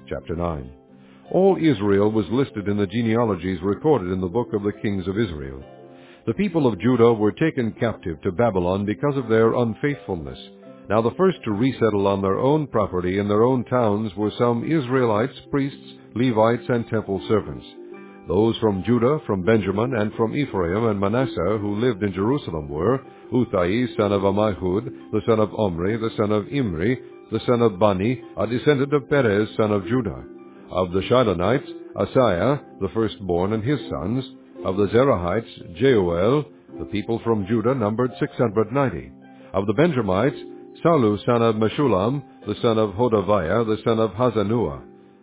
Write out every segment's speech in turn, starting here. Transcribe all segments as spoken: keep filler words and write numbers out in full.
chapter nine. All Israel was listed in the genealogies recorded in the book of the kings of Israel. The people of Judah were taken captive to Babylon because of their unfaithfulness. Now the first to resettle on their own property in their own towns were some Israelites, priests, Levites, and temple servants. Those from Judah, from Benjamin, and from Ephraim and Manasseh who lived in Jerusalem were Uthai, son of Ammihud, the son of Omri, the son of Imri, the son of Bani, a descendant of Perez, son of Judah. Of the Shilonites, Asaiah, the firstborn, and his sons. Of the Zerahites, Jeuel. The people from Judah numbered six hundred ninety. Of the Benjamites, Salu, son of Meshullam, the son of Hodaviah, the son of Hazanuah.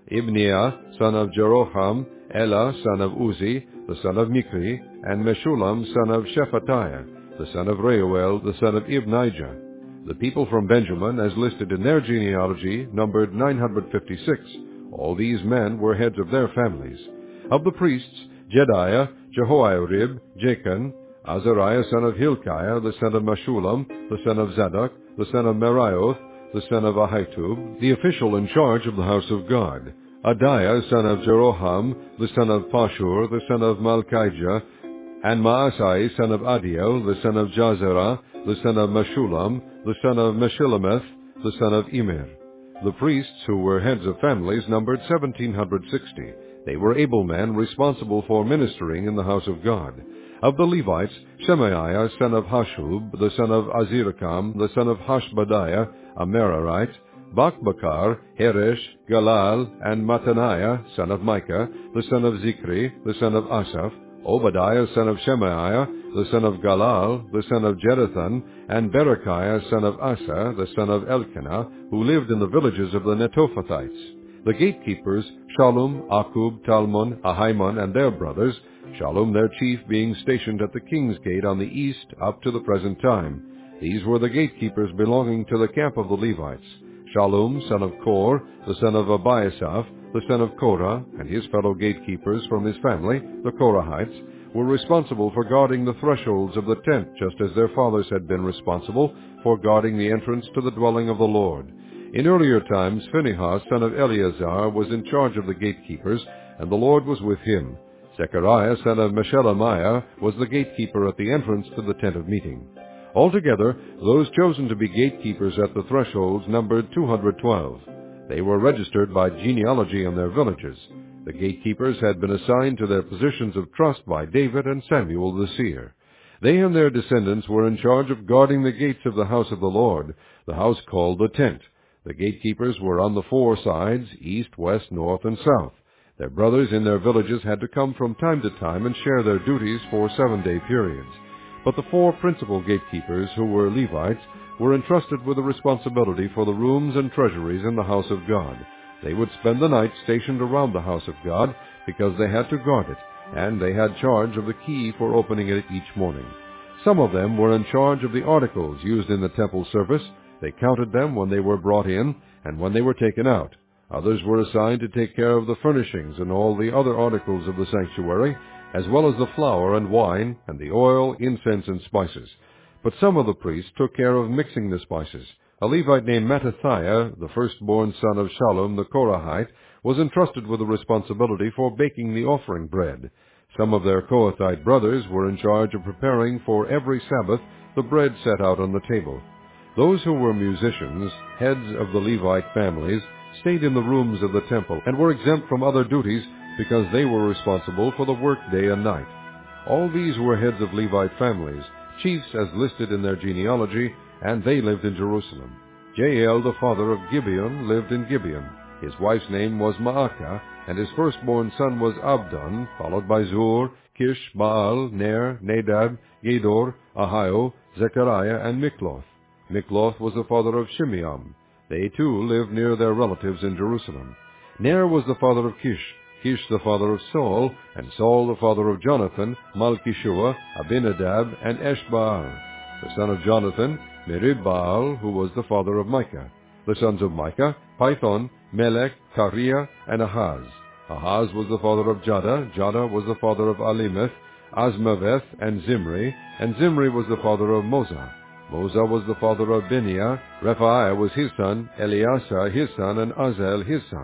Ibniah, son of Jeroham, Elah, son of Uzi, the son of Mikri, and Meshullam, son of Shephatiah, the son of Reuel, the son of Ibnijah. The people from Benjamin, as listed in their genealogy, numbered nine hundred fifty-six. All these men were heads of their families. Of the priests, Jediah, Jehoiarib, Jachin, Azariah, son of Hilkiah, the son of Meshullam, the son of Zadok, the son of Merioth, the son of Ahitub, the official in charge of the house of God. Adiah, son of Jeroham, the son of Pashur, the son of Malchijah, and Maasai, son of Adiel, the son of Jazerah, the son of Meshullam, the son of Meshillemeth, the son of Immer. The priests, who were heads of families, numbered seventeen hundred sixty. They were able men responsible for ministering in the house of God. Of the Levites, Shemaiah, son of Hashub, the son of Azirikam, the son of Hashbadiah, a Merarite, Bakbakar, Heresh, Galal, and Mattaniah, son of Micah, the son of Zikri, the son of Asaph, Obadiah, son of Shemaiah, the son of Galal, the son of Jeduthun, and Berechiah, son of Asa, the son of Elkanah, who lived in the villages of the Netophathites. The gatekeepers, Shallum, Akub, Talmon, Ahiman, and their brothers, Shallum their chief being stationed at the king's gate on the east up to the present time. These were the gatekeepers belonging to the camp of the Levites. Shallum, son of Kor, the son of Abiasaph, the son of Korah, and his fellow gatekeepers from his family, the Korahites, were responsible for guarding the thresholds of the tent, just as their fathers had been responsible for guarding the entrance to the dwelling of the Lord. In earlier times, Phinehas, son of Eleazar, was in charge of the gatekeepers, and the Lord was with him. Zechariah, son of Meshelemiah, was the gatekeeper at the entrance to the tent of meeting. Altogether, those chosen to be gatekeepers at the thresholds numbered two hundred twelve. They were registered by genealogy in their villages. The gatekeepers had been assigned to their positions of trust by David and Samuel the seer. They and their descendants were in charge of guarding the gates of the house of the Lord, the house called the tent. The gatekeepers were on the four sides, east, west, north, and south. Their brothers in their villages had to come from time to time and share their duties for seven-day periods. But the four principal gatekeepers, who were Levites, were entrusted with the responsibility for the rooms and treasuries in the house of God. They would spend the night stationed around the house of God, because they had to guard it, and they had charge of the key for opening it each morning. Some of them were in charge of the articles used in the temple service. They counted them when they were brought in and when they were taken out. Others were assigned to take care of the furnishings and all the other articles of the sanctuary, as well as the flour and wine and the oil, incense, and spices. But some of the priests took care of mixing the spices. A Levite named Mattithiah, the firstborn son of Shallum the Korahite, was entrusted with the responsibility for baking the offering bread. Some of their Kohathite brothers were in charge of preparing for every Sabbath the bread set out on the table. Those who were musicians, heads of the Levite families, stayed in the rooms of the temple and were exempt from other duties because they were responsible for the work day and night. All these were heads of Levite families, chiefs as listed in their genealogy, and they lived in Jerusalem. Jael, the father of Gibeon, lived in Gibeon. His wife's name was Maacah, and his firstborn son was Abdon, followed by Zur, Kish, Baal, Ner, Nadab, Gedor, Ahio, Zechariah, and Mikloth. Mikloth was the father of Shimeam. They too lived near their relatives in Jerusalem. Ner was the father of Kish, Kish the father of Saul, and Saul the father of Jonathan, Malchishua, Abinadab, and Eshbaal. The son of Jonathan, Merib-Baal, who was the father of Micah. The sons of Micah, Python, Melech, Kariah, and Ahaz. Ahaz was the father of Jada, Jada was the father of Alimeth, Asmaveth, and Zimri, and Zimri was the father of Moza. Moza was the father of Biniah, Rephaiah was his son, Eleasah his son, and Azel his son.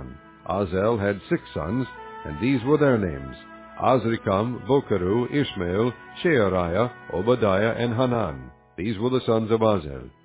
Azel had six sons, and these were their names: Azrikam, Bokeru, Ishmael, Sheariah, Obadiah, and Hanan. These were the sons of Azel.